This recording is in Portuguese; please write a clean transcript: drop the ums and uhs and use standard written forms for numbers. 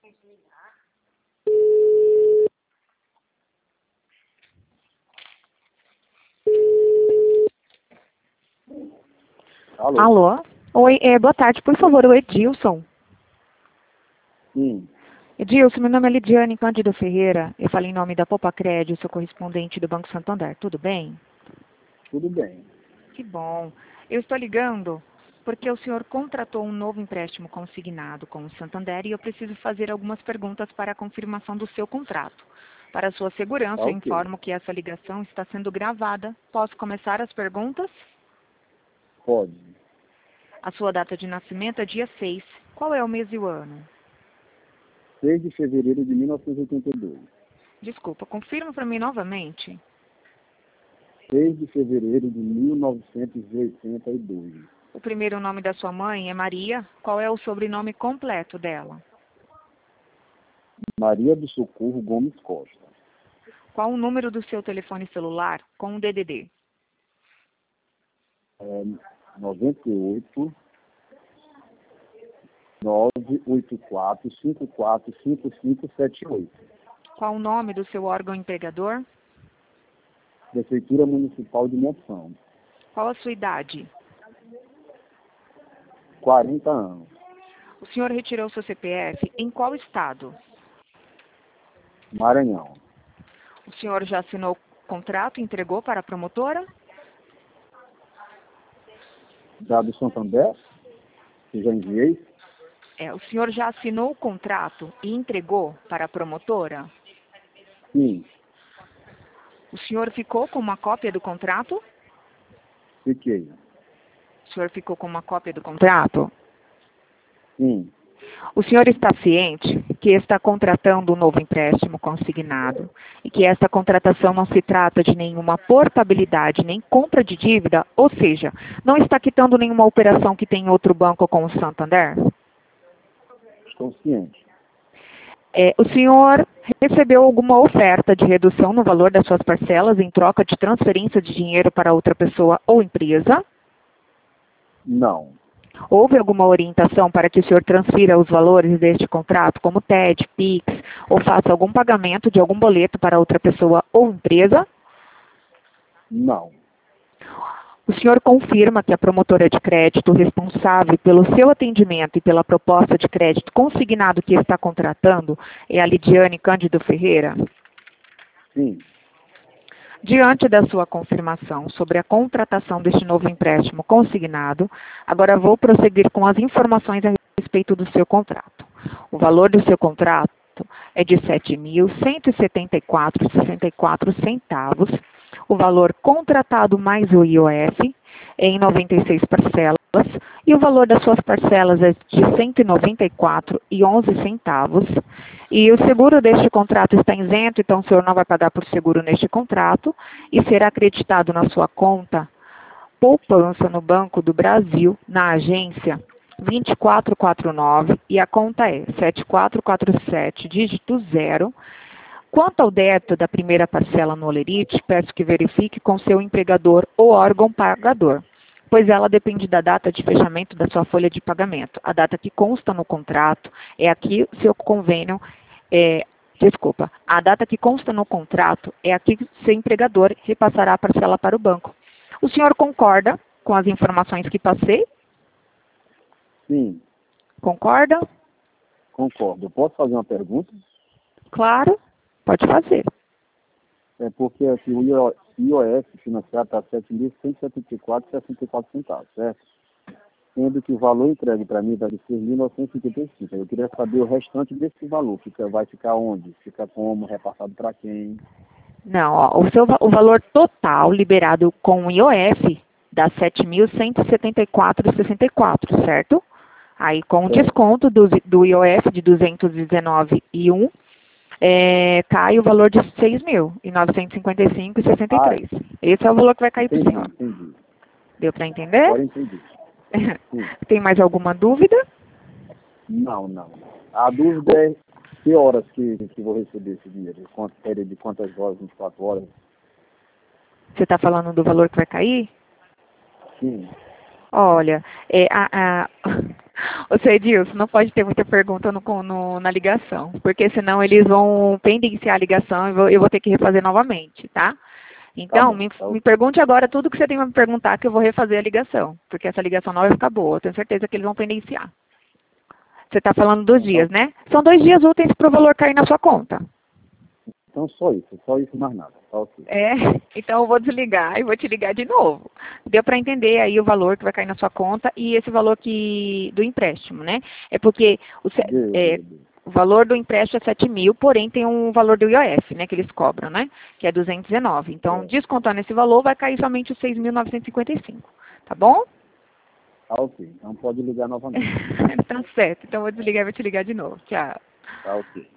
Alô? Alô? Oi, boa tarde, por favor, o Edilson. Sim, Edilson, meu nome é Lidiane Cândido Ferreira. Eu falei em nome da Popacred, sou correspondente do Banco Santander. Tudo bem? tudo bem. Que bom. Eu estou ligando porque o senhor contratou um novo empréstimo consignado com o Santander e eu preciso fazer algumas perguntas para a confirmação do seu contrato. Para a sua segurança, Tá eu ok. informo que essa ligação está sendo gravada. Posso começar as perguntas? Pode. A sua data de nascimento é dia 6. Qual é o mês e o ano? 6 de fevereiro de 1982. Desculpa, confirma para mim novamente. 6 de fevereiro de 1982. O primeiro nome da sua mãe é Maria. Qual é o sobrenome completo dela? Maria do Socorro Gomes Costa. Qual o número do seu telefone celular com o DDD? 98 984 545578. Qual o nome do seu órgão empregador? Prefeitura Municipal de Monção. Qual a sua idade? 40 anos. O senhor retirou seu CPF em qual estado? Maranhão. O senhor já assinou o contrato e entregou para a promotora? Dado Santander, que já enviei. O senhor já assinou o contrato e entregou para a promotora? Sim, O senhor ficou com uma cópia do contrato? fiquei. O senhor ficou com uma cópia do contrato? Sim, O senhor está ciente que está contratando um novo empréstimo consignado e que esta contratação não se trata de nenhuma portabilidade nem compra de dívida, ou seja, não está quitando nenhuma operação que tem em outro banco com o Santander? estou ciente. O senhor recebeu alguma oferta de redução no valor das suas parcelas em troca de transferência de dinheiro para outra pessoa ou empresa? Não, Houve alguma orientação para que o senhor transfira os valores deste contrato, como TED, PIX, ou faça algum pagamento de algum boleto para outra pessoa ou empresa? não, O senhor confirma que a promotora de crédito responsável pelo seu atendimento e pela proposta de crédito consignado que está contratando é a Lidiane Cândido Ferreira? sim, Diante da sua confirmação sobre a contratação deste novo empréstimo consignado, agora vou prosseguir com as informações a respeito do seu contrato. O valor do seu contrato é de R$ 7.174,64. O valor contratado mais o IOF é em 96 parcelas e o valor das suas parcelas é de R$ 194,11. E o seguro deste contrato está isento, então o senhor não vai pagar por seguro neste contrato e será acreditado na sua conta poupança no Banco do Brasil, na agência 2449, e a conta é 7447, dígito 0. Quanto ao débito da primeira parcela no Olerite, peço que verifique com seu empregador ou órgão pagador, pois ela depende da data de fechamento da sua folha de pagamento. A data que consta no contrato é aqui seu convênio, a data que consta no contrato é aqui que seu empregador repassará a parcela para o banco. O senhor concorda com as informações que passei? sim, Concorda? concordo. Eu posso fazer uma pergunta? Claro, pode fazer. É porque aqui o IOF financiado está R$ 7.174,64, certo? Sendo que o valor entregue para mim vai de R$ 6.955. Eu queria saber o restante desse valor. Vai ficar onde? Fica como? Repassado para quem? Não, ó, o valor total liberado com o IOF dá 7.174,64, certo? Aí com o desconto do IOF de 219,1, cai o valor de 6.955,63. Esse é o valor que vai cair para o senhor. Entendi. Deu para entender? Agora entendi. Sim. Tem mais alguma dúvida? Não. A dúvida é que horas que vou receber esse dinheiro? De quantas horas? 24 horas? Você está falando do valor que vai cair? Sim. Olha, Ô, Edilson, não pode ter muita pergunta na ligação, porque senão eles vão pendenciar a ligação e eu vou ter que refazer novamente, tá? Então, Tá bom. me pergunte agora tudo que você tem para me perguntar, que eu vou refazer a ligação, porque essa ligação não vai ficar boa. Eu tenho certeza que eles vão pendenciar. Você está falando dos dias, né? São 2 dias úteis para o valor cair na sua conta. Então só isso, mais nada. Tá ok. Então eu vou desligar e vou te ligar de novo. Deu para entender aí o valor que vai cair na sua conta e esse valor do empréstimo, né? É porque o valor do empréstimo é 7 mil, porém tem um valor do IOF, né, que eles cobram, né? Que é 219. Então, descontando esse valor, vai cair somente os 6.955. Tá bom? Tá ok. Então pode ligar novamente. Tá certo. Então eu vou desligar e vou te ligar de novo. Tchau. Tá ok.